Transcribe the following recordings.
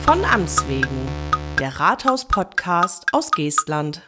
Von Amts wegen, der Rathaus-Podcast aus Geestland.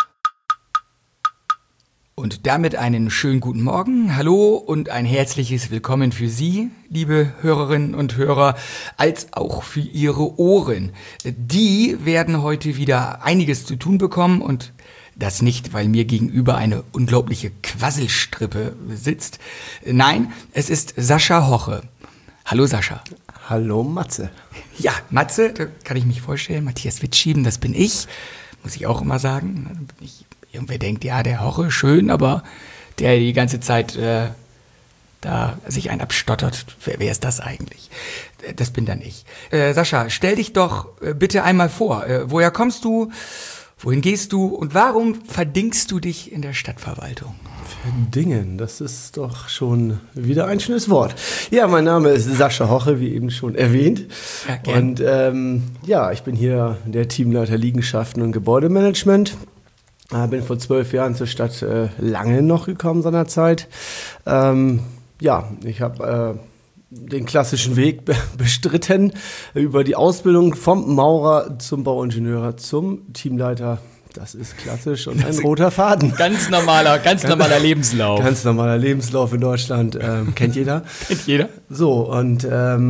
Und damit einen schönen guten Morgen, hallo und ein herzliches Willkommen für Sie, liebe Hörerinnen und Hörer, als auch für Ihre Ohren. Die werden heute wieder einiges zu tun bekommen und das nicht, weil mir gegenüber eine unglaubliche Quasselstrippe sitzt. Nein, es ist Sascha Hoche. Hallo Sascha. Hallo Matze. Ja, Matze, da kann ich mich vorstellen, Matthias Wittschieben, das bin ich, muss ich auch immer sagen. Irgendwer denkt, ja, der Hoche, schön, aber der die ganze Zeit da sich einen abstottert, wer ist das eigentlich? Das bin dann ich. Sascha, stell dich doch bitte einmal vor. Woher kommst du? Wohin gehst du? Und warum verdingst du dich in der Stadtverwaltung? Verdingen, das ist doch schon wieder ein schönes Wort. Ja, mein Name ist Sascha Hoche, wie eben schon erwähnt. Ja, gern. Und ich bin hier der Teamleiter Liegenschaften und Gebäudemanagement. Bin vor 12 Jahren zur Stadt Langen noch gekommen seinerzeit. Ich habe den klassischen Weg bestritten über die Ausbildung vom Maurer zum Bauingenieur zum Teamleiter. Das ist klassisch und ein roter Faden. Ganz normaler Lebenslauf. Ganz normaler Lebenslauf in Deutschland. Kennt jeder. Kennt jeder. So, und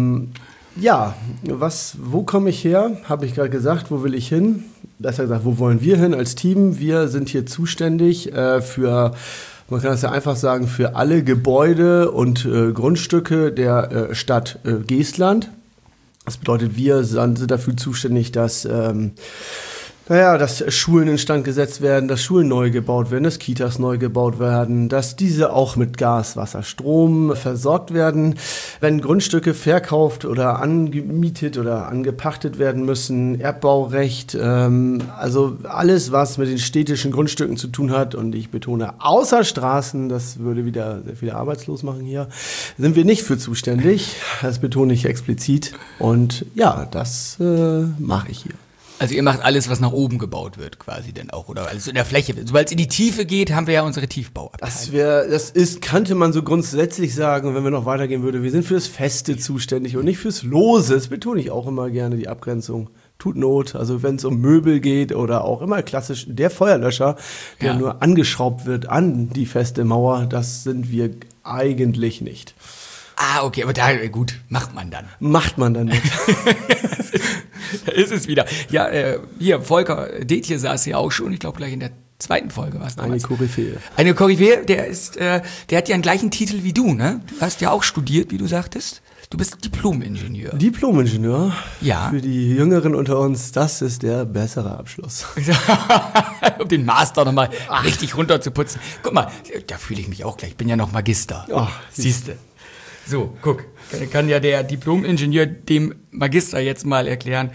wo komme ich her? Habe ich gerade gesagt, wo will ich hin? Besser gesagt, wo wollen wir hin als Team? Wir sind hier zuständig für, man kann das ja einfach sagen, für alle Gebäude und Grundstücke der Stadt Geestland. Das bedeutet, wir sind dafür zuständig, dass Schulen instand gesetzt werden, dass Schulen neu gebaut werden, dass Kitas neu gebaut werden, dass diese auch mit Gas, Wasser, Strom versorgt werden. Wenn Grundstücke verkauft oder angemietet oder angepachtet werden müssen, Erbbaurecht, also alles, was mit den städtischen Grundstücken zu tun hat, und ich betone, außer Straßen, das würde wieder sehr viele arbeitslos machen hier, sind wir nicht für zuständig. Das betone ich explizit. Und ja, das mache ich hier. Also ihr macht alles, was nach oben gebaut wird, quasi dann auch, oder alles in der Fläche. Sobald es in die Tiefe geht, haben wir ja unsere Tiefbauabteilung. Könnte man so grundsätzlich sagen, wenn wir noch weitergehen würden, wir sind fürs Feste zuständig und nicht fürs Lose. Das betone ich auch immer gerne, die Abgrenzung. Tut Not, also wenn es um Möbel geht oder auch immer klassisch der Feuerlöscher, der nur angeschraubt wird an die feste Mauer, das sind wir eigentlich nicht. Ah, okay, aber da, gut, macht man dann nicht. Da ist es wieder. Ja, hier, Volker Detje saß ja auch schon, ich glaube gleich in der zweiten Folge war es damals. Eine Koryphäe, der hat ja den gleichen Titel wie du, ne? Du hast ja auch studiert, wie du sagtest. Du bist Diplom-Ingenieur. Diplom-Ingenieur? Ja. Für die Jüngeren unter uns, das ist der bessere Abschluss. Um den Master nochmal richtig runterzuputzen. Guck mal, da fühle ich mich auch gleich. Ich bin ja noch Magister. Oh, siehste. So, guck, kann ja der Diplom-Ingenieur dem Magister jetzt mal erklären,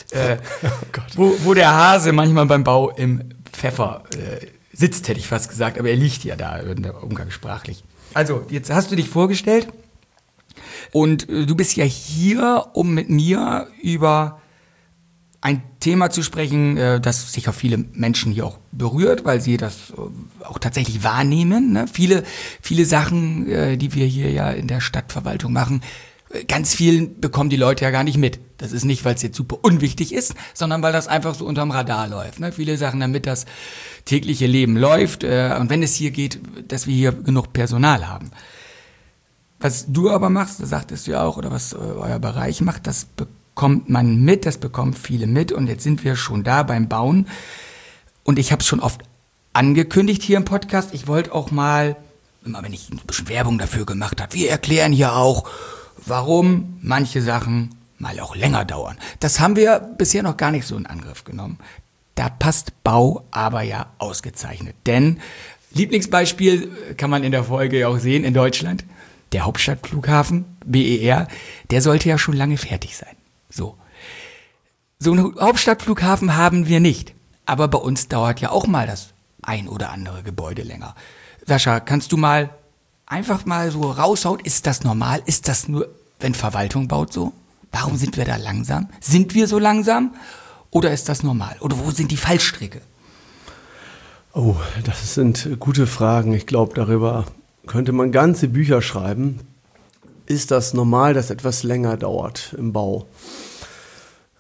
wo der Hase manchmal beim Bau im Pfeffer sitzt, hätte ich fast gesagt, aber er liegt ja da umgangssprachlich. Also, jetzt hast du dich vorgestellt und du bist ja hier, um mit mir über ein Thema zu sprechen, das sicher viele Menschen hier auch berührt, weil sie das auch tatsächlich wahrnehmen. Ne? Viele Sachen, die wir hier ja in der Stadtverwaltung machen, ganz vielen bekommen die Leute ja gar nicht mit. Das ist nicht, weil es jetzt super unwichtig ist, sondern weil das einfach so unterm Radar läuft. Ne? Viele Sachen, damit das tägliche Leben läuft und wenn es hier geht, dass wir hier genug Personal haben. Was du aber machst, das sagtest du ja auch, oder was euer Bereich macht, das bekommt man mit, das bekommen viele mit und jetzt sind wir schon da beim Bauen und ich habe es schon oft angekündigt hier im Podcast, ich wollte auch mal, immer wenn ich ein bisschen Werbung dafür gemacht habe, wir erklären hier auch, warum manche Sachen mal auch länger dauern. Das haben wir bisher noch gar nicht so in Angriff genommen. Da passt Bau aber ja ausgezeichnet, denn Lieblingsbeispiel kann man in der Folge ja auch sehen in Deutschland, der Hauptstadtflughafen, BER, der sollte ja schon lange fertig sein. So einen Hauptstadtflughafen haben wir nicht. Aber bei uns dauert ja auch mal das ein oder andere Gebäude länger. Sascha, kannst du mal einfach mal so raushauen, ist das normal? Ist das nur, wenn Verwaltung baut so? Warum sind wir da langsam? Sind wir so langsam? Oder ist das normal? Oder wo sind die Fallstricke? Oh, das sind gute Fragen. Ich glaube, darüber könnte man ganze Bücher schreiben. Ist das normal, dass etwas länger dauert im Bau?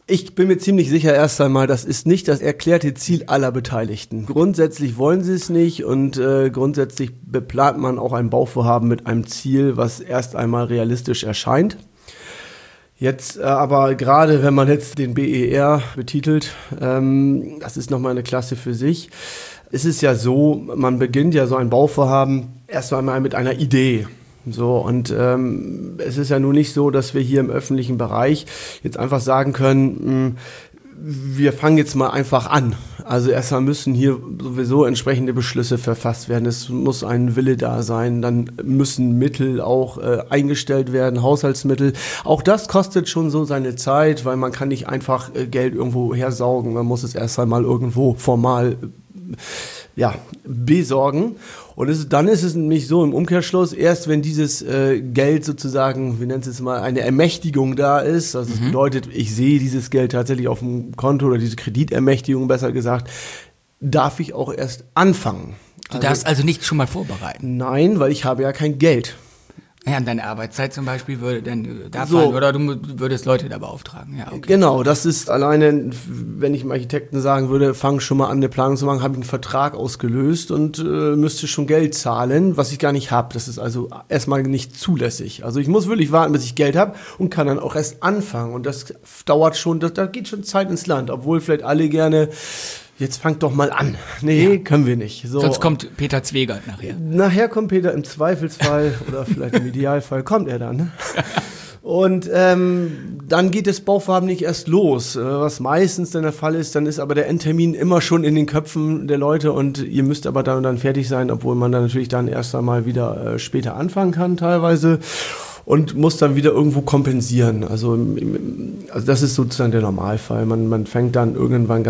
Ich bin mir ziemlich sicher erst einmal, das ist nicht das erklärte Ziel aller Beteiligten. Grundsätzlich wollen sie es nicht und grundsätzlich beplant man auch ein Bauvorhaben mit einem Ziel, was erst einmal realistisch erscheint. Jetzt aber gerade, wenn man jetzt den BER betitelt, das ist nochmal eine Klasse für sich. Es ist ja so, man beginnt ja so ein Bauvorhaben erst einmal mit einer Idee. So, und es ist ja nun nicht so, dass wir hier im öffentlichen Bereich jetzt einfach sagen können, wir fangen jetzt mal einfach an. Also erstmal müssen hier sowieso entsprechende Beschlüsse verfasst werden. Es muss ein Wille da sein. Dann müssen Mittel auch eingestellt werden, Haushaltsmittel. Auch das kostet schon so seine Zeit, weil man kann nicht einfach Geld irgendwo hersaugen. Man muss es erst einmal irgendwo formal besorgen. Und dann ist es nämlich so im Umkehrschluss, erst wenn dieses Geld sozusagen, wie nennt es mal, eine Ermächtigung da ist, also das bedeutet, ich sehe dieses Geld tatsächlich auf dem Konto oder diese Kreditermächtigung, besser gesagt, darf ich auch erst anfangen. Du darfst also nicht schon mal vorbereiten? Nein, weil ich habe ja kein Geld. Ja, und deine Arbeitszeit zum Beispiel würde dann da fallen, oder du würdest Leute da beauftragen. Ja, okay. Genau, das ist alleine, wenn ich dem Architekten sagen würde, fang schon mal an, eine Planung zu machen, habe ich einen Vertrag ausgelöst und müsste schon Geld zahlen, was ich gar nicht habe. Das ist also erstmal nicht zulässig. Also ich muss wirklich warten, bis ich Geld habe und kann dann auch erst anfangen. Und das dauert schon, da geht schon Zeit ins Land, obwohl vielleicht alle gerne... Jetzt fangt doch mal an. Nee, können wir nicht. So. Sonst kommt Peter Zwegert nachher. Nachher kommt Peter im Zweifelsfall oder vielleicht im Idealfall kommt er dann. Und dann geht das Bauvorhaben nicht erst los. Was meistens dann der Fall ist, dann ist aber der Endtermin immer schon in den Köpfen der Leute und ihr müsst aber dann fertig sein, obwohl man dann natürlich dann erst einmal wieder später anfangen kann teilweise. Und muss dann wieder irgendwo kompensieren. Also das ist sozusagen der Normalfall. Man fängt dann irgendwann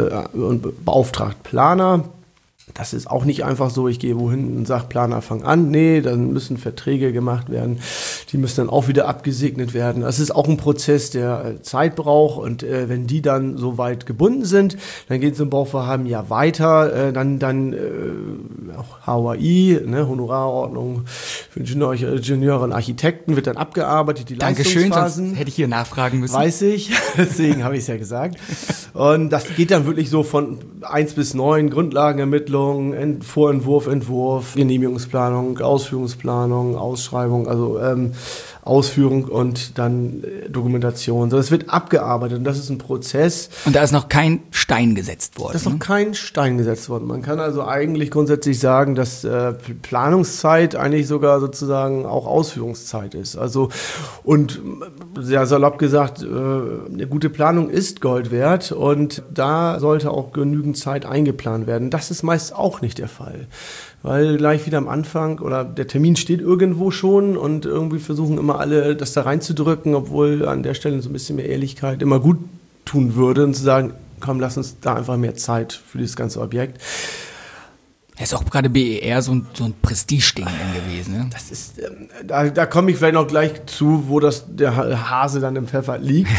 und beauftragt Planer. Das ist auch nicht einfach so, ich gehe wohin und sage, Planer, fang an. Nee, dann müssen Verträge gemacht werden. Die müssen dann auch wieder abgesegnet werden. Das ist auch ein Prozess, der Zeit braucht. Und wenn die dann so weit gebunden sind, dann geht so ein Bauvorhaben ja weiter. Dann auch HOI, Honorarordnung für Ingenieure und Architekten, wird dann abgearbeitet. Die Dankeschön, Leistungsphasen. sonst hätte ich hier nachfragen müssen. Weiß ich, deswegen habe ich es ja gesagt. Und das geht dann wirklich so von 1 bis 9, Grundlagenermittlung, Vorentwurf, Entwurf, Genehmigungsplanung, Ausführungsplanung, Ausschreibung, also Ausführung und dann Dokumentation. So, das wird abgearbeitet und das ist ein Prozess. Und da ist noch kein Stein gesetzt worden. Da ist noch kein Stein gesetzt worden. Man kann also eigentlich grundsätzlich sagen, dass Planungszeit eigentlich sogar sozusagen auch Ausführungszeit ist. Also und sehr salopp gesagt, eine gute Planung ist Gold wert und da sollte auch genügend Zeit eingeplant werden. Das ist meist auch nicht der Fall. Weil gleich wieder am Anfang oder der Termin steht irgendwo schon und irgendwie versuchen immer alle das da reinzudrücken, obwohl an der Stelle so ein bisschen mehr Ehrlichkeit immer gut tun würde und zu sagen, komm, lass uns da einfach mehr Zeit für dieses ganze Objekt. Das ist auch gerade BER so ein Prestigeding gewesen, ne? Das ist, da komme ich vielleicht noch gleich zu, wo der Hase dann im Pfeffer liegt.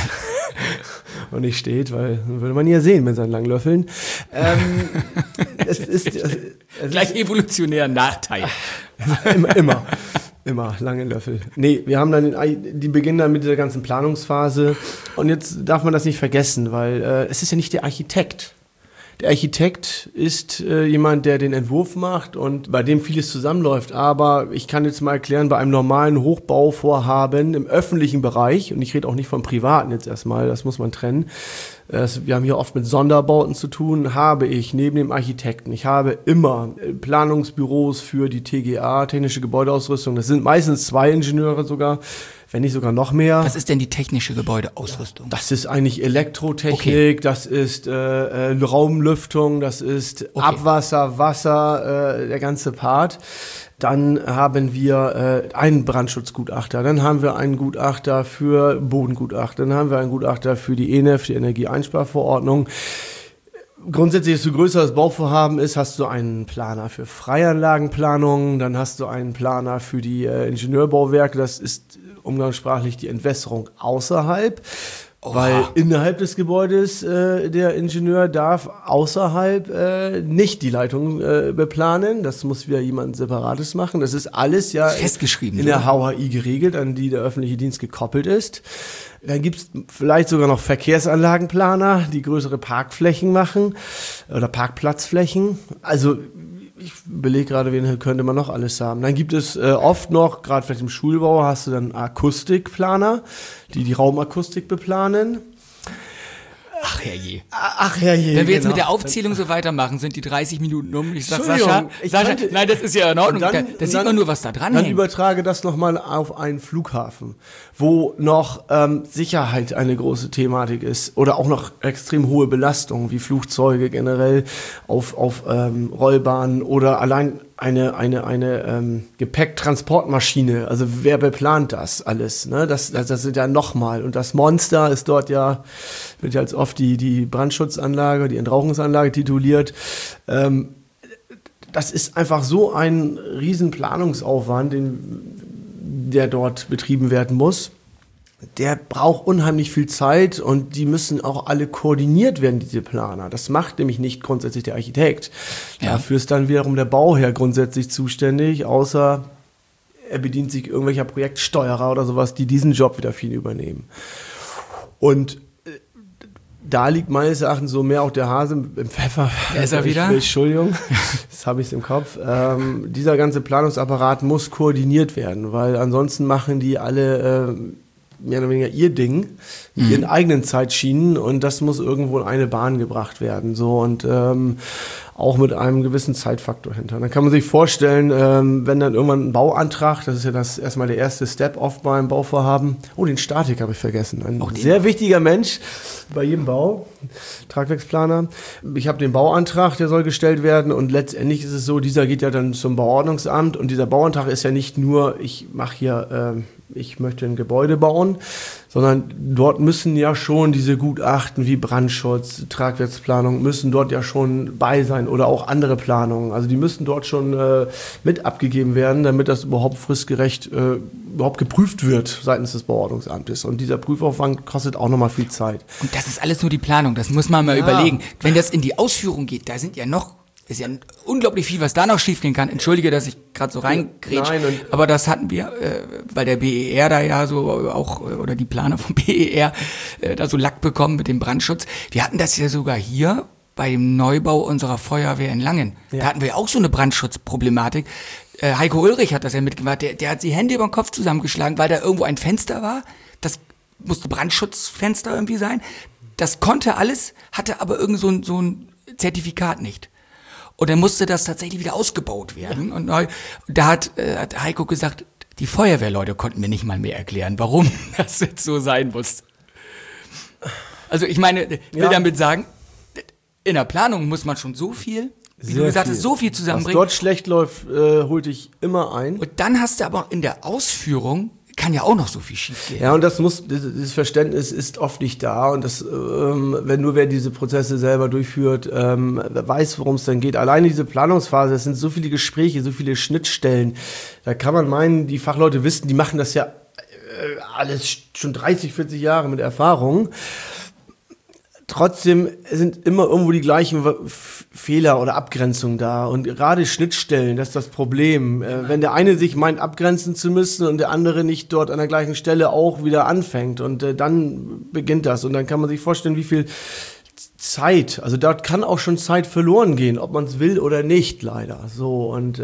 Und nicht steht, weil würde man ja sehen mit seinen langen Löffeln. Es gleich evolutionären Nachteil. Immer lange Löffel. Nee, wir haben dann die beginnen dann mit dieser ganzen Planungsphase und jetzt darf man das nicht vergessen, weil es ist ja nicht der Architekt. Der Architekt ist jemand, der den Entwurf macht und bei dem vieles zusammenläuft. Aber ich kann jetzt mal erklären, bei einem normalen Hochbauvorhaben im öffentlichen Bereich, und ich rede auch nicht vom Privaten jetzt erstmal, das muss man trennen, wir haben hier oft mit Sonderbauten zu tun, habe ich neben dem Architekten, ich habe immer Planungsbüros für die TGA, technische Gebäudeausrüstung. Das sind meistens 2 Ingenieure sogar, wenn nicht sogar noch mehr. Was ist denn die technische Gebäudeausrüstung? Das ist eigentlich Elektrotechnik, okay. Das ist Raumlüftung, das ist okay. Abwasser, Wasser, der ganze Part. Dann haben wir einen Brandschutzgutachter, dann haben wir einen Gutachter für Bodengutachter, dann haben wir einen Gutachter für die ENEF, die Energieeinsparverordnung. Grundsätzlich, desto größer das Bauvorhaben ist, hast du einen Planer für Freianlagenplanung, dann hast du einen Planer für die Ingenieurbauwerke, das ist umgangssprachlich die Entwässerung außerhalb. Weil innerhalb des Gebäudes der Ingenieur darf außerhalb nicht die Leitung beplanen. Das muss wieder jemand Separates machen. Das ist alles ja festgeschrieben in der HHI geregelt, an die der öffentliche Dienst gekoppelt ist. Dann gibt's vielleicht sogar noch Verkehrsanlagenplaner, die größere Parkflächen machen oder Parkplatzflächen. Also ich überlege gerade, wen könnte man noch alles haben. Dann gibt es oft noch, gerade vielleicht im Schulbau, hast du dann Akustikplaner, die Raumakustik beplanen. Ach herrje. Wenn wir jetzt mit der Aufzählung so weitermachen, sind die 30 Minuten um. Ich sag Sascha, nein, das ist ja in Ordnung. Da sieht man nur, was da dran hängt. Dann übertrage das nochmal auf einen Flughafen, wo noch Sicherheit eine große Thematik ist oder auch noch extrem hohe Belastungen, wie Flugzeuge generell auf Rollbahnen oder allein eine Gepäcktransportmaschine. Also wer beplant das alles? Ne? Das sind ja nochmal. Und das Monster ist dort wird ja als oft die Brandschutzanlage, die Entrauchungsanlage tituliert. Das ist einfach so ein riesen Planungsaufwand, der dort betrieben werden muss. Der braucht unheimlich viel Zeit und die müssen auch alle koordiniert werden, diese Planer. Das macht nämlich nicht grundsätzlich der Architekt. Ja. Dafür ist dann wiederum der Bauherr grundsätzlich zuständig, außer er bedient sich irgendwelcher Projektsteuerer oder sowas, die diesen Job wieder viel übernehmen. Und da liegt meines Erachtens so mehr auch der Hase im Pfeffer. Da ist er wieder? Entschuldigung, das habe ich im Kopf. Dieser ganze Planungsapparat muss koordiniert werden, weil ansonsten machen die alle mehr oder weniger ihr Ding, ihren eigenen Zeitschienen und das muss irgendwo in eine Bahn gebracht werden. So und auch mit einem gewissen Zeitfaktor hinter. Dann kann man sich vorstellen, wenn dann irgendwann ein Bauantrag, das ist ja erstmal der erste Step oft beim Bauvorhaben. Oh, den Statik habe ich vergessen. Ein sehr wichtiger Mensch bei jedem Bau, Tragwerksplaner. Ich habe den Bauantrag, der soll gestellt werden und letztendlich ist es so, dieser geht ja dann zum Bauordnungsamt und dieser Bauantrag ist ja nicht nur, ich möchte ein Gebäude bauen, sondern dort müssen ja schon diese Gutachten wie Brandschutz, Tragwerksplanung, müssen dort ja schon bei sein oder auch andere Planungen. Also die müssen dort schon mit abgegeben werden, damit das überhaupt fristgerecht überhaupt geprüft wird seitens des Bauordnungsamtes. Und dieser Prüfaufwand kostet auch nochmal viel Zeit. Und das ist alles nur die Planung, das muss man mal überlegen. Wenn das in die Ausführung geht, da ist ja unglaublich viel, was da noch schiefgehen kann. Entschuldige, dass ich gerade so reingrätsche, aber das hatten wir, weil der BER da ja so auch, oder die Planer vom BER da so Lack bekommen mit dem Brandschutz. Wir hatten das ja sogar hier bei dem Neubau unserer Feuerwehr in Langen. Ja. Da hatten wir auch so eine Brandschutzproblematik. Heiko Ulrich hat das ja mitgemacht. Der hat die Hände über den Kopf zusammengeschlagen, weil da irgendwo ein Fenster war. Das musste Brandschutzfenster irgendwie sein. Das konnte alles, hatte aber irgend so ein Zertifikat nicht. Und dann musste das tatsächlich wieder ausgebaut werden. Und da hat Heiko gesagt, die Feuerwehrleute konnten mir nicht mal mehr erklären, warum das jetzt so sein muss. Also ich meine, ich will damit sagen, in der Planung muss man schon so viel, wie du gesagt hast, so viel zusammenbringen. Was dort schlecht läuft, holt dich immer ein. Und dann hast du aber auch in der Ausführung, kann ja auch noch so viel schief gehen. Ja, und dieses Verständnis ist oft nicht da. Und das, wer diese Prozesse selber durchführt, weiß, worum es dann geht. Alleine diese Planungsphase, es sind so viele Gespräche, so viele Schnittstellen. Da kann man meinen, die Fachleute wissen, die machen das ja alles schon 30, 40 Jahre mit Erfahrung. Trotzdem sind immer irgendwo die gleichen Fehler oder Abgrenzungen da. Und gerade Schnittstellen, das ist das Problem. Wenn der eine sich meint, abgrenzen zu müssen und der andere nicht dort an der gleichen Stelle auch wieder anfängt. Und dann beginnt das. Und dann kann man sich vorstellen, wie viel Zeit, also dort kann auch schon Zeit verloren gehen, ob man es will oder nicht, leider. So, und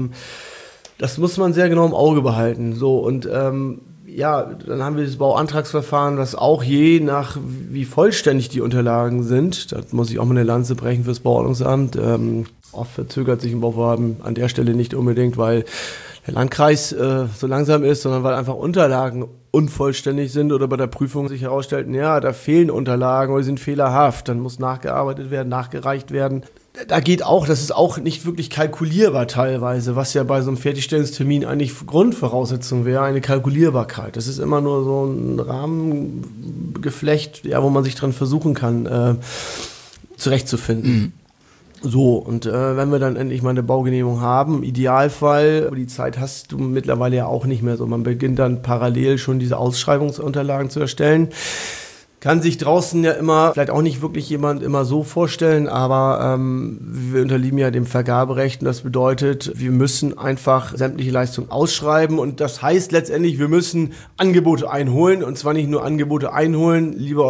das muss man sehr genau im Auge behalten. So, und dann haben wir das Bauantragsverfahren, das auch je nach wie vollständig die Unterlagen sind, da muss ich auch mal eine Lanze brechen fürs Bauordnungsamt, oft verzögert sich ein Bauvorhaben an der Stelle nicht unbedingt, weil der Landkreis so langsam ist, sondern weil einfach Unterlagen unvollständig sind oder bei der Prüfung sich herausstellt, ja, da fehlen Unterlagen oder die sind fehlerhaft, dann muss nachgearbeitet werden, nachgereicht werden. Da geht auch, das ist auch nicht wirklich kalkulierbar teilweise, was ja bei so einem Fertigstellungstermin eigentlich Grundvoraussetzung wäre, eine Kalkulierbarkeit. Das ist immer nur so ein Rahmengeflecht, ja, wo man sich dran versuchen kann, zurechtzufinden. Mhm. So, und wenn wir dann endlich mal eine Baugenehmigung haben, im Idealfall, aber die Zeit hast du mittlerweile ja auch nicht mehr so, man beginnt dann parallel schon diese Ausschreibungsunterlagen zu erstellen. Kann sich draußen ja immer, vielleicht auch nicht wirklich jemand immer so vorstellen, aber wir unterliegen ja dem Vergaberecht und das bedeutet, wir müssen einfach sämtliche Leistungen ausschreiben und das heißt letztendlich, wir müssen Angebote einholen und zwar nicht nur Angebote einholen,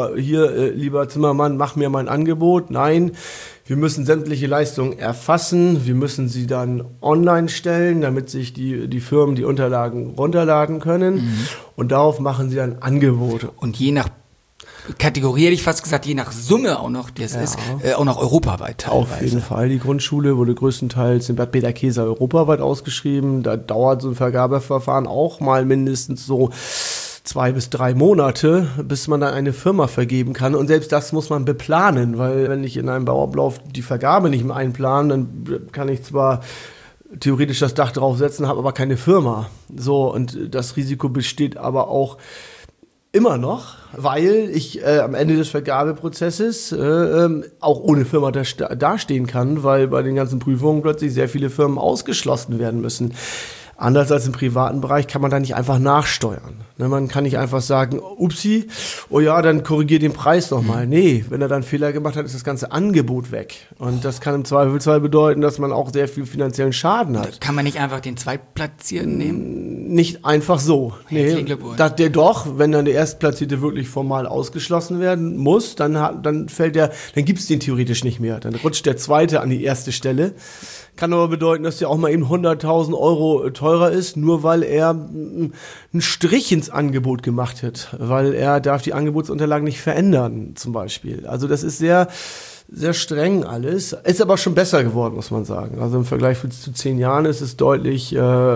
lieber Zimmermann, mach mir mal ein Angebot, nein, wir müssen sämtliche Leistungen erfassen, wir müssen sie dann online stellen, damit sich die Firmen die Unterlagen runterladen können und darauf machen sie dann Angebote. Und je nach Kategorie, hätte ich fast gesagt, je nach Summe auch noch, auch noch europaweit teilweise. Auf jeden Fall. Die Grundschule wurde größtenteils in Bad Peterkesa europaweit ausgeschrieben. Da dauert so ein Vergabeverfahren auch mal mindestens so 2 bis 3 Monate, bis man dann eine Firma vergeben kann. Und selbst das muss man beplanen, weil wenn ich in einem Bauablauf die Vergabe nicht mehr einplanen, dann kann ich zwar theoretisch das Dach draufsetzen, habe aber keine Firma. So, und das Risiko besteht aber auch immer noch, weil ich am Ende des Vergabeprozesses auch ohne Firma dastehen kann, weil bei den ganzen Prüfungen plötzlich sehr viele Firmen ausgeschlossen werden müssen. Anders als im privaten Bereich kann man da nicht einfach nachsteuern. Ne, man kann nicht einfach sagen, upsi, oh ja, dann korrigier den Preis nochmal. Nee, wenn er dann Fehler gemacht hat, ist das ganze Angebot weg. Und das kann im Zweifelsfall bedeuten, dass man auch sehr viel finanziellen Schaden hat. Kann man nicht einfach den Zweitplatzierten nehmen? Nicht einfach so. Herzlichen Glückwunsch. Wenn dann der Erstplatzierte wirklich formal ausgeschlossen werden muss, dann gibt's den theoretisch nicht mehr. Dann rutscht der Zweite an die erste Stelle. Kann aber bedeuten, dass der auch mal eben 100.000 Euro teurer ist, nur weil er einen Strich ins Angebot gemacht hat. Weil er darf die Angebotsunterlagen nicht verändern, zum Beispiel. Also das ist sehr, sehr streng alles. Ist aber schon besser geworden, muss man sagen. Also im Vergleich zu 10 Jahren ist es deutlich,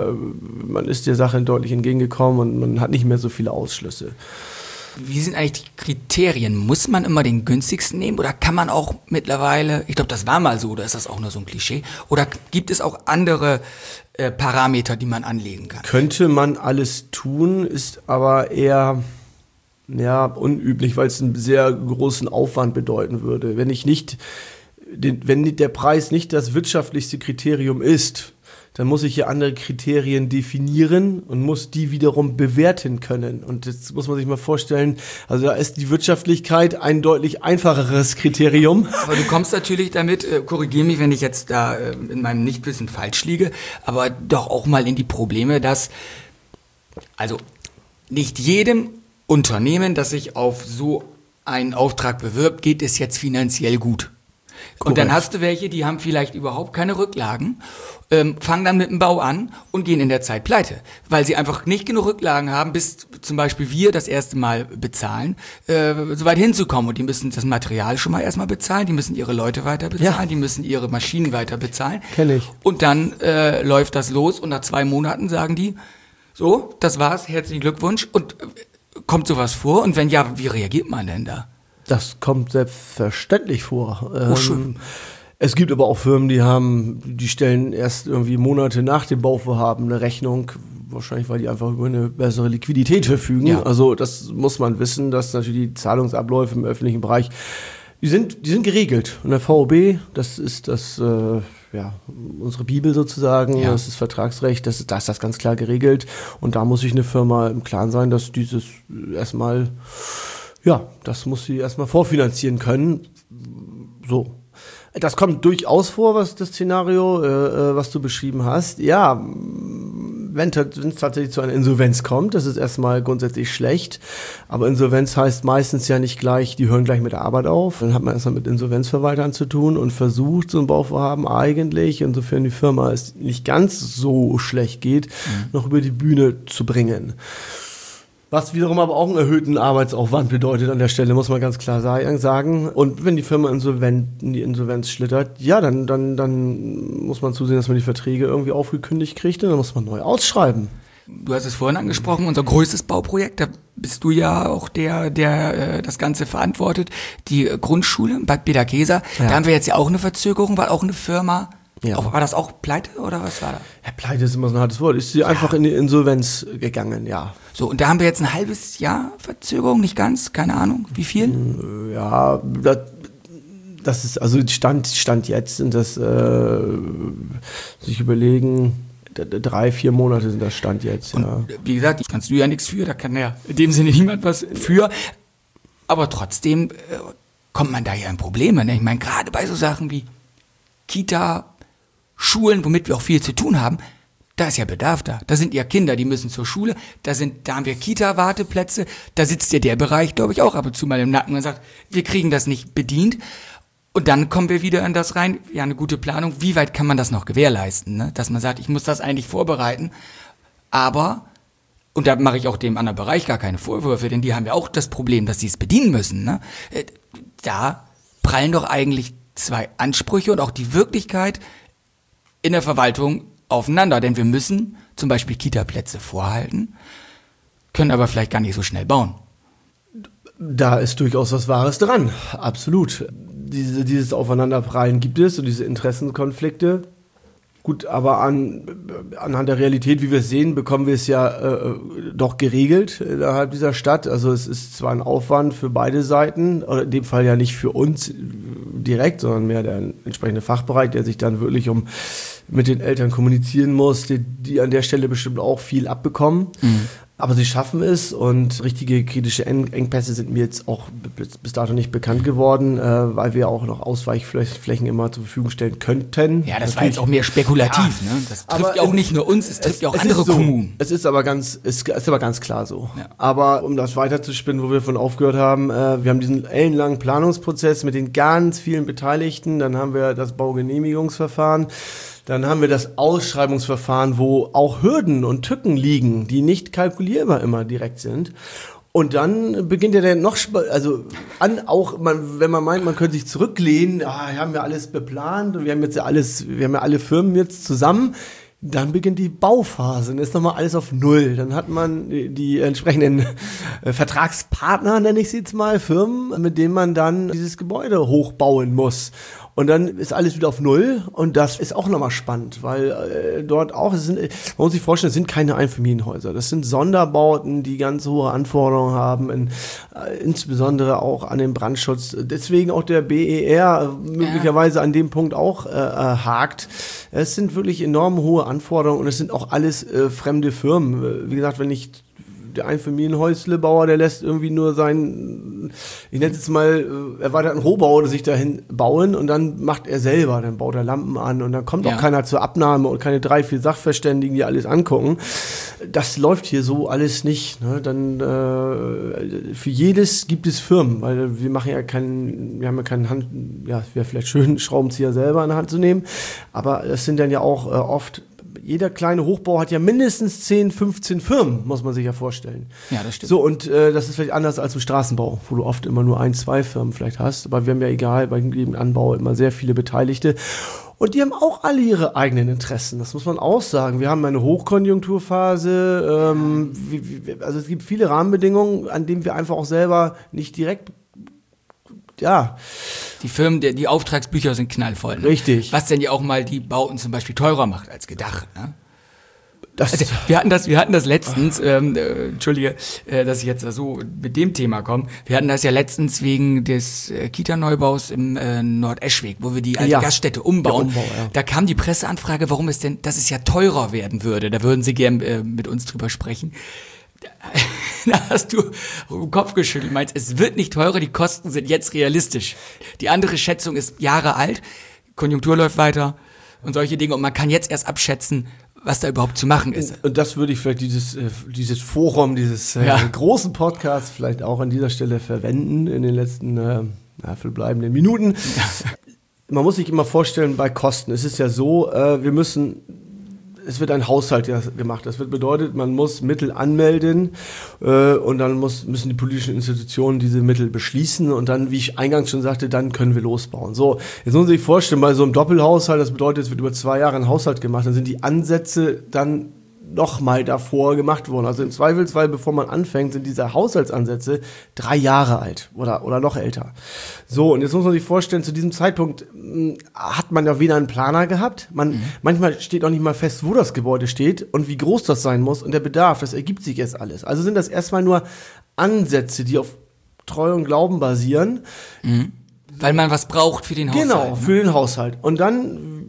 man ist der Sache deutlich entgegengekommen und man hat nicht mehr so viele Ausschlüsse. Wie sind eigentlich die Kriterien? Muss man immer den günstigsten nehmen oder kann man auch mittlerweile, ich glaube, das war mal so, oder ist das auch nur so ein Klischee, oder gibt es auch andere Parameter, die man anlegen kann? Könnte man alles tun, ist aber eher unüblich, weil es einen sehr großen Aufwand bedeuten würde. Wenn der Preis nicht das wirtschaftlichste Kriterium ist, dann muss ich ja andere Kriterien definieren und muss die wiederum bewerten können. Und jetzt muss man sich mal vorstellen, also da ist die Wirtschaftlichkeit ein deutlich einfacheres Kriterium. Aber du kommst natürlich damit, korrigiere mich, wenn ich jetzt da in meinem Nichtwissen falsch liege, aber doch auch mal in die Probleme, dass also nicht jedem Unternehmen, das sich auf so einen Auftrag bewirbt, geht es jetzt finanziell gut. Und dann hast du welche, die haben vielleicht überhaupt keine Rücklagen, fangen dann mit dem Bau an und gehen in der Zeit pleite, weil sie einfach nicht genug Rücklagen haben, bis zum Beispiel wir das erste Mal bezahlen, so weit hinzukommen. Und die müssen das Material schon mal erstmal bezahlen, die müssen ihre Leute weiter bezahlen, die müssen ihre Maschinen weiter bezahlen. Kenn ich. Und dann läuft das los und nach 2 Monaten sagen die, so, das war's, herzlichen Glückwunsch. Und kommt sowas vor? Und wenn ja, wie reagiert man denn da? Das kommt selbstverständlich vor. Schön. Es gibt aber auch Firmen, die stellen erst irgendwie Monate nach dem Bauvorhaben eine Rechnung, wahrscheinlich weil die einfach über eine bessere Liquidität verfügen. Ja. Also das muss man wissen, dass natürlich die Zahlungsabläufe im öffentlichen Bereich, die sind geregelt. Und der VOB, das ist unsere Bibel sozusagen, das ist Vertragsrecht, da ist das ganz klar geregelt. Und da muss sich eine Firma im Klaren sein, dass dieses erstmal, das muss sie erstmal vorfinanzieren können. So. Das kommt durchaus vor, was das Szenario, was du beschrieben hast. Ja, wenn es tatsächlich zu einer Insolvenz kommt, das ist erstmal grundsätzlich schlecht. Aber Insolvenz heißt meistens ja nicht gleich, die hören gleich mit der Arbeit auf. Dann hat man erstmal mit Insolvenzverwaltern zu tun und versucht, so ein Bauvorhaben eigentlich, insofern die Firma es nicht ganz so schlecht geht, noch über die Bühne zu bringen. Was wiederum aber auch einen erhöhten Arbeitsaufwand bedeutet an der Stelle, muss man ganz klar sagen. Und wenn die Firma in die Insolvenz schlittert, dann muss man zusehen, dass man die Verträge irgendwie aufgekündigt kriegt und dann muss man neu ausschreiben. Du hast es vorhin angesprochen, unser größtes Bauprojekt, da bist du ja auch der das Ganze verantwortet, die Grundschule in Bad Peterkesa. Ja. Da haben wir jetzt ja auch eine Verzögerung, weil auch eine Firma... Ja. War das auch Pleite oder was war da? Ja, Pleite ist immer so ein hartes Wort. Ist sie einfach in die Insolvenz gegangen, ja. So, und da haben wir jetzt ein halbes Jahr Verzögerung, nicht ganz, keine Ahnung, wie viel? Ja, das ist, also Stand jetzt sind das, sich überlegen, 3-4 Monate sind das Stand jetzt, und, wie gesagt, kannst du ja nichts für, da kann ja in dem Sinne niemand was für. Aber trotzdem kommt man da ja in Probleme. Ne? Ich meine, gerade bei so Sachen wie Kita, Schulen, womit wir auch viel zu tun haben, da ist ja Bedarf da. Da sind ja Kinder, die müssen zur Schule, da haben wir Kita-Warteplätze, da sitzt ja der Bereich, glaube ich, auch ab und zu mal im Nacken und sagt, wir kriegen das nicht bedient. Und dann kommen wir wieder in das rein, ja, eine gute Planung, wie weit kann man das noch gewährleisten, ne? Dass man sagt, ich muss das eigentlich vorbereiten, aber, und da mache ich auch dem anderen Bereich gar keine Vorwürfe, denn die haben ja auch das Problem, dass sie es bedienen müssen, ne? Da prallen doch eigentlich zwei Ansprüche und auch die Wirklichkeit in der Verwaltung aufeinander, denn wir müssen zum Beispiel Kita-Plätze vorhalten, können aber vielleicht gar nicht so schnell bauen. Da ist durchaus was Wahres dran, absolut. Dieses Aufeinanderprallen gibt es und diese Interessenkonflikte. Gut, aber anhand der Realität, wie wir es sehen, bekommen wir es ja doch geregelt innerhalb dieser Stadt. Also es ist zwar ein Aufwand für beide Seiten, oder in dem Fall ja nicht für uns direkt, sondern mehr der entsprechende Fachbereich, der sich dann wirklich mit den Eltern kommunizieren muss, die an der Stelle bestimmt auch viel abbekommen. Mhm. Aber sie schaffen es und richtige kritische Engpässe sind mir jetzt auch bis dato nicht bekannt geworden, weil wir auch noch Ausweichflächen immer zur Verfügung stellen könnten. Ja, das war jetzt auch mehr spekulativ. Ja, ne? Das trifft ja auch nicht nur uns, es trifft ja auch andere Kommunen. Es ist aber ganz klar so. Ja. Aber um das weiterzuspinnen, wo wir von aufgehört haben, wir haben diesen ellenlangen Planungsprozess mit den ganz vielen Beteiligten, dann haben wir das Baugenehmigungsverfahren, dann haben wir das Ausschreibungsverfahren, wo auch Hürden und Tücken liegen, die nicht kalkulierbar immer direkt sind. Und dann beginnt ja dann noch, wenn man meint, man könnte sich zurücklehnen, wir haben ja alles beplant und wir haben ja alle Firmen jetzt zusammen. Dann beginnt die Bauphase, dann ist nochmal alles auf Null. Dann hat man die entsprechenden Vertragspartner, nenne ich sie jetzt mal, Firmen, mit denen man dann dieses Gebäude hochbauen muss. Und dann ist alles wieder auf Null und das ist auch nochmal spannend, weil dort auch, man muss sich vorstellen, es sind keine Einfamilienhäuser, das sind Sonderbauten, die ganz hohe Anforderungen haben, insbesondere auch an den Brandschutz. Deswegen auch der BER möglicherweise an dem Punkt auch hakt. Es sind wirklich enorm hohe Anforderungen und es sind auch alles fremde Firmen. Wie gesagt, wenn ich der Einfamilienhäuslebauer, der lässt irgendwie nur seinen, ich nenne es jetzt mal, erweiterten Rohbau sich dahin bauen und dann macht er selber, dann baut er Lampen an und dann kommt auch keiner zur Abnahme und keine 3, 4 Sachverständigen, die alles angucken. Das läuft hier so alles nicht. Ne? Dann für jedes gibt es Firmen, weil wir haben ja keine Hand, ja, es wäre vielleicht schön, Schraubenzieher selber in der Hand zu nehmen, aber das sind dann ja auch oft, jeder kleine Hochbau hat ja mindestens 10, 15 Firmen, muss man sich ja vorstellen. Ja, das stimmt. So, und das ist vielleicht anders als im Straßenbau, wo du oft immer nur 1, 2 Firmen vielleicht hast. Aber wir haben ja egal, bei jedem Anbau immer sehr viele Beteiligte. Und die haben auch alle ihre eigenen Interessen, das muss man auch sagen. Wir haben eine Hochkonjunkturphase, also es gibt viele Rahmenbedingungen, an denen wir einfach auch selber nicht direkt, die Firmen, die Auftragsbücher sind knallvoll. Ne? Richtig. Was denn ja auch mal die Bauten zum Beispiel teurer macht als gedacht. Ne? Wir hatten das letztens, entschuldige, dass ich jetzt so mit dem Thema komme. Wir hatten das ja letztens wegen des Kita-Neubaus im Nordeschweg, wo wir die alte Gaststätte umbauen. Da kam die Presseanfrage, warum es ja teurer werden würde. Da würden Sie gern mit uns drüber sprechen. Da hast du den Kopf geschüttelt, meinst, es wird nicht teurer, die Kosten sind jetzt realistisch. Die andere Schätzung ist Jahre alt, Konjunktur läuft weiter und solche Dinge und man kann jetzt erst abschätzen, was da überhaupt zu machen ist. Und das würde ich vielleicht dieses Forum, großen Podcast vielleicht auch an dieser Stelle verwenden in den letzten verbleibenden Minuten. Man muss sich immer vorstellen, bei Kosten, es ist ja so, es wird ein Haushalt gemacht. Das bedeutet, man muss Mittel anmelden und dann müssen die politischen Institutionen diese Mittel beschließen und dann, wie ich eingangs schon sagte, dann können wir losbauen. So, jetzt muss man sich vorstellen, bei so einem Doppelhaushalt, das bedeutet, es wird über 2 Jahre ein Haushalt gemacht, dann sind die Ansätze dann nochmal davor gemacht worden. Also im Zweifelsfall, bevor man anfängt, sind diese Haushaltsansätze 3 Jahre alt oder noch älter. So, und jetzt muss man sich vorstellen, zu diesem Zeitpunkt hat man ja weder einen Planer gehabt, manchmal steht auch nicht mal fest, wo das Gebäude steht und wie groß das sein muss und der Bedarf, das ergibt sich jetzt alles. Also sind das erstmal nur Ansätze, die auf Treu und Glauben basieren. Weil man was braucht für den Haushalt. Genau, für den Haushalt. Und dann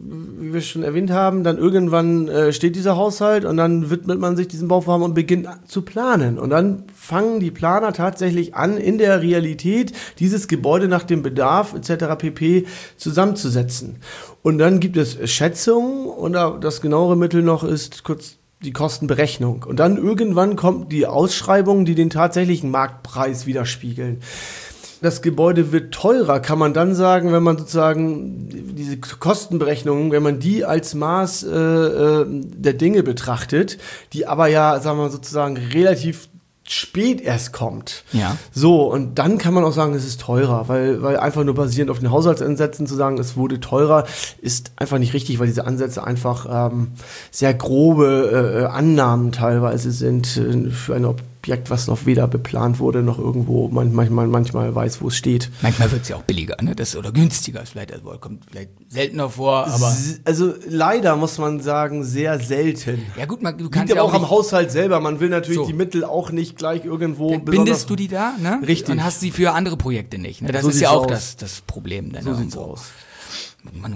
wie wir schon erwähnt haben, dann irgendwann steht dieser Haushalt und dann widmet man sich diesem Bauvorhaben und beginnt zu planen. Und dann fangen die Planer tatsächlich an, in der Realität dieses Gebäude nach dem Bedarf etc. pp. Zusammenzusetzen. Und dann gibt es Schätzungen und das genauere Mittel noch ist kurz die Kostenberechnung. Und dann irgendwann kommt die Ausschreibung, die den tatsächlichen Marktpreis widerspiegeln. Das Gebäude wird teurer, kann man dann sagen, wenn man sozusagen diese Kostenberechnungen, wenn man die als Maß der Dinge betrachtet, die aber ja, sagen wir mal, sozusagen relativ spät erst kommt. Ja. So, und dann kann man auch sagen, es ist teurer, weil einfach nur basierend auf den Haushaltsansätzen zu sagen, es wurde teurer, ist einfach nicht richtig, weil diese Ansätze einfach sehr grobe Annahmen teilweise sind für ein Objekt, was noch weder beplant wurde, noch irgendwo manchmal weiß, wo es steht. Manchmal wird es ja auch billiger, ne? Oder günstiger, vielleicht, also kommt vielleicht seltener vor, aber... Also leider muss man sagen, sehr selten. Ja gut, du kannst liegt ja aber auch nicht, am Haushalt selber, man will natürlich so. Die Mittel auch nicht gleich irgendwo... Dann bindest du die da, ne? Richtig. Und hast sie für andere Projekte nicht, ne? Das So ist ja sieht's auch aus. das Problem. Dann So sieht's irgendwo. aus. Mann.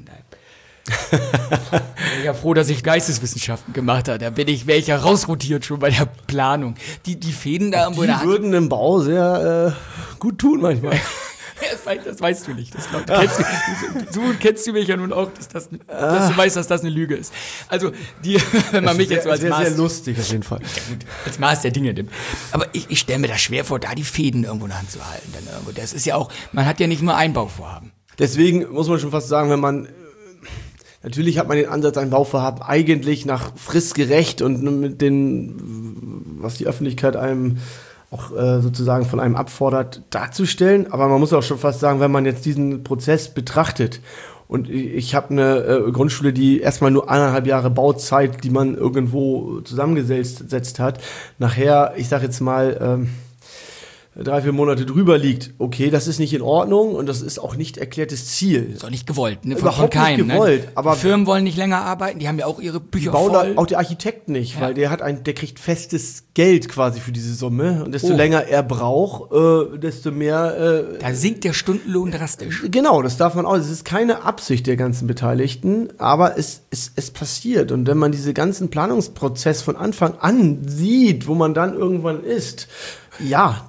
Ich bin ja froh, dass ich Geisteswissenschaften gemacht habe. Da wäre ich ja rausrotiert schon bei der Planung. Die Fäden da irgendwo in der Die Hand. würden im Bau sehr gut tun manchmal. Das weißt du nicht. So gut kennst du mich ja nun auch, dass du weißt, dass das eine Lüge ist. Also, wenn man mich jetzt so als Maß... sehr lustig auf jeden Fall. Als Maß der Dinge nimmt. Aber ich stelle mir das schwer vor, da die Fäden irgendwo in der Hand zu halten. Dann irgendwo. Das ist ja auch, man hat ja nicht nur ein Bauvorhaben. Deswegen muss man schon fast sagen, wenn man... Natürlich hat man den Ansatz, ein Bauvorhaben eigentlich nach fristgerecht und mit den, was die Öffentlichkeit einem auch sozusagen von einem abfordert, darzustellen. Aber man muss auch schon fast sagen, wenn man jetzt diesen Prozess betrachtet und ich habe eine Grundschule, die erstmal nur 1,5 Jahre Bauzeit, die man irgendwo zusammengesetzt hat, nachher, ich sag jetzt mal, 3-4 Monate drüber liegt, okay, das ist nicht in Ordnung und das ist auch nicht erklärtes Ziel. Ist auch nicht gewollt, ne? Überhaupt keinem, nicht gewollt, ne? aber die Firmen wollen nicht länger arbeiten, die haben ja auch ihre Bücher voll. Auch der Architekt nicht, weil der kriegt festes Geld quasi für diese Summe und desto länger er braucht, desto mehr... da sinkt der Stundenlohn drastisch. Genau, das darf man auch. Es ist keine Absicht der ganzen Beteiligten, aber es passiert. Und wenn man diese ganzen Planungsprozess von Anfang an sieht, wo man dann irgendwann ist, ja,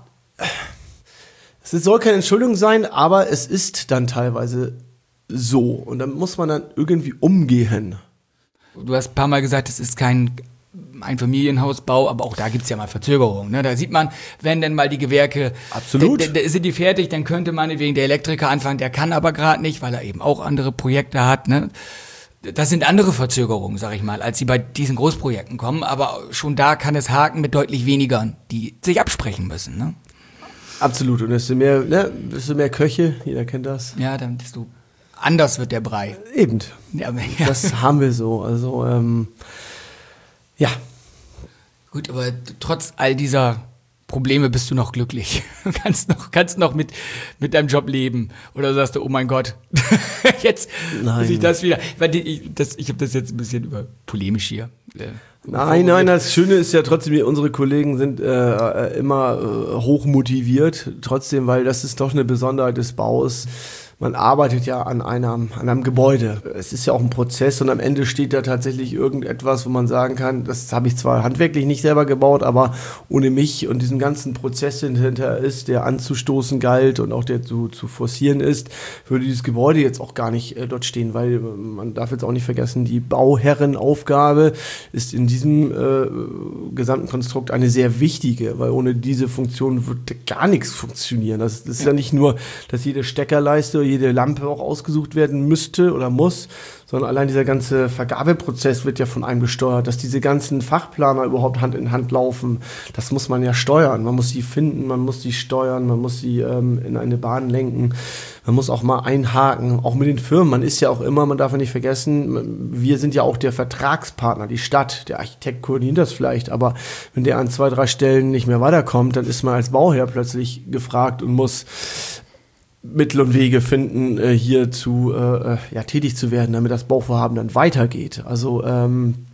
es soll keine Entschuldigung sein, aber es ist dann teilweise so. Und dann muss man dann irgendwie umgehen. Du hast ein paar Mal gesagt, es ist kein Einfamilienhausbau, aber auch da gibt's ja mal Verzögerungen. Ne? Da sieht man, wenn denn mal die Gewerke, Absolut. Sind die fertig, dann könnte man wegen der Elektriker anfangen, der kann aber gerade nicht, weil er eben auch andere Projekte hat. Ne? Das sind andere Verzögerungen, sag ich mal, als die bei diesen Großprojekten kommen, aber schon da kann es haken mit deutlich weniger, die sich absprechen müssen. Ne? Absolut. Und desto mehr Köche, jeder kennt das. Ja, dann desto anders wird der Brei. Eben. Ja. Das haben wir so. Also, ja. Gut, aber trotz all dieser Probleme bist du noch glücklich. Kannst noch mit deinem Job leben. Oder sagst du, oh mein Gott, jetzt muss ich das wieder. Ich habe das jetzt ein bisschen polemisch hier. Nein, das Schöne ist ja trotzdem, unsere Kollegen sind immer hoch motiviert, trotzdem, weil das ist doch eine Besonderheit des Baus. Man arbeitet ja an einem Gebäude. Es ist ja auch ein Prozess und am Ende steht da tatsächlich irgendetwas, wo man sagen kann, das habe ich zwar handwerklich nicht selber gebaut, aber ohne mich und diesen ganzen Prozess hinterher ist, der anzustoßen galt und auch der zu forcieren ist, würde dieses Gebäude jetzt auch gar nicht dort stehen, weil man darf jetzt auch nicht vergessen, die Bauherrenaufgabe ist in diesem gesamten Konstrukt eine sehr wichtige, weil ohne diese Funktion würde gar nichts funktionieren. Das ist ja nicht nur, dass jede Steckerleiste, jede Lampe auch ausgesucht werden müsste oder muss, sondern allein dieser ganze Vergabeprozess wird ja von einem gesteuert, dass diese ganzen Fachplaner überhaupt Hand in Hand laufen, das muss man ja steuern. Man muss sie finden, man muss sie steuern, man muss sie in eine Bahn lenken, man muss auch mal einhaken, auch mit den Firmen. Man ist ja auch immer, man darf ja nicht vergessen, wir sind ja auch der Vertragspartner, die Stadt, der Architekt koordiniert das vielleicht, aber wenn der an 2-3 Stellen nicht mehr weiterkommt, dann ist man als Bauherr plötzlich gefragt und muss Mittel und Wege finden, hier tätig zu werden, damit das Bauvorhaben dann weitergeht. Also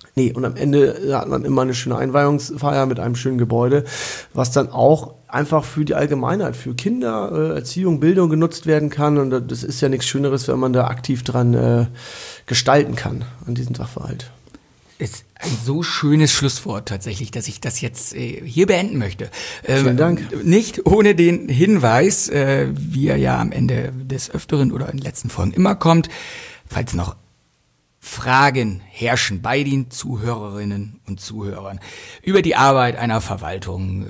Nee, und am Ende hat man immer eine schöne Einweihungsfeier mit einem schönen Gebäude, was dann auch einfach für die Allgemeinheit, für Kinder, Erziehung, Bildung genutzt werden kann. Und das ist ja nichts Schöneres, wenn man da aktiv dran gestalten kann an diesem Sachverhalt. Ist ein so schönes Schlusswort tatsächlich, dass ich das jetzt hier beenden möchte. Vielen Dank. Nicht ohne den Hinweis, wie er ja am Ende des Öfteren oder in den letzten Folgen immer kommt, falls noch Fragen herrschen bei den Zuhörerinnen und Zuhörern über die Arbeit einer Verwaltung,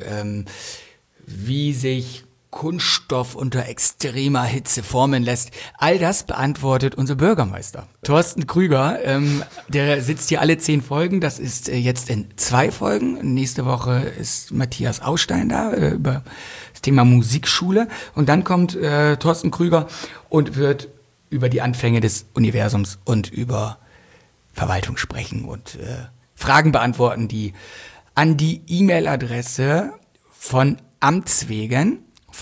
wie sich Kunststoff unter extremer Hitze formen lässt. All das beantwortet unser Bürgermeister, Thorsten Krüger. Der sitzt hier alle 10 Folgen. Das ist jetzt in 2 Folgen. Nächste Woche ist Matthias Ausstein da über das Thema Musikschule. Und dann kommt Thorsten Krüger und wird über die Anfänge des Universums und über Verwaltung sprechen und Fragen beantworten, die an die E-Mail-Adresse von Amtswegen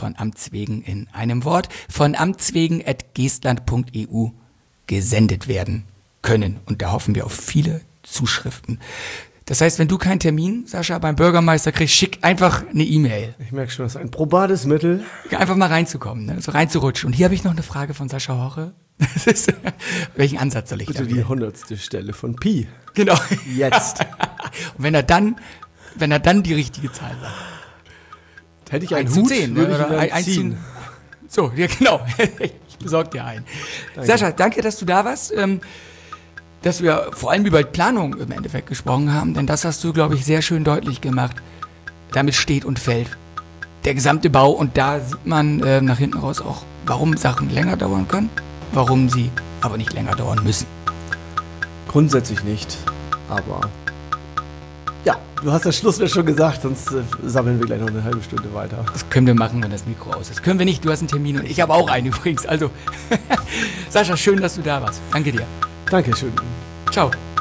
in einem Wort, von amtswegen@geestland.eu gesendet werden können. Und da hoffen wir auf viele Zuschriften. Das heißt, wenn du keinen Termin, Sascha, beim Bürgermeister kriegst, schick einfach eine E-Mail. Ich merke schon, das ist ein probates Mittel. Einfach mal reinzukommen, ne? So reinzurutschen. Und hier habe ich noch eine Frage von Sascha Horre. Welchen Ansatz soll ich da Bitte die 100. Stelle von Pi. Genau. Jetzt. Und wenn er dann die richtige Zahl sagt. Hätte ich einen 1 zu Hut, 10, würde ich oder ihn dann 1 ziehen. So, ja genau. Ich besorge dir einen. Danke. Sascha, danke, dass du da warst. Dass wir vor allem über Planung im Endeffekt gesprochen haben, denn das hast du, glaube ich, sehr schön deutlich gemacht. Damit steht und fällt der gesamte Bau und da sieht man nach hinten raus auch, warum Sachen länger dauern können, warum sie aber nicht länger dauern müssen. Grundsätzlich nicht, aber ja, du hast das Schlusswort schon gesagt, sonst sammeln wir gleich noch eine halbe Stunde weiter. Das können wir machen, wenn das Mikro aus ist. Können wir nicht, du hast einen Termin und ich habe auch einen übrigens. Also, Sascha, schön, dass du da warst. Danke dir. Dankeschön. Ciao.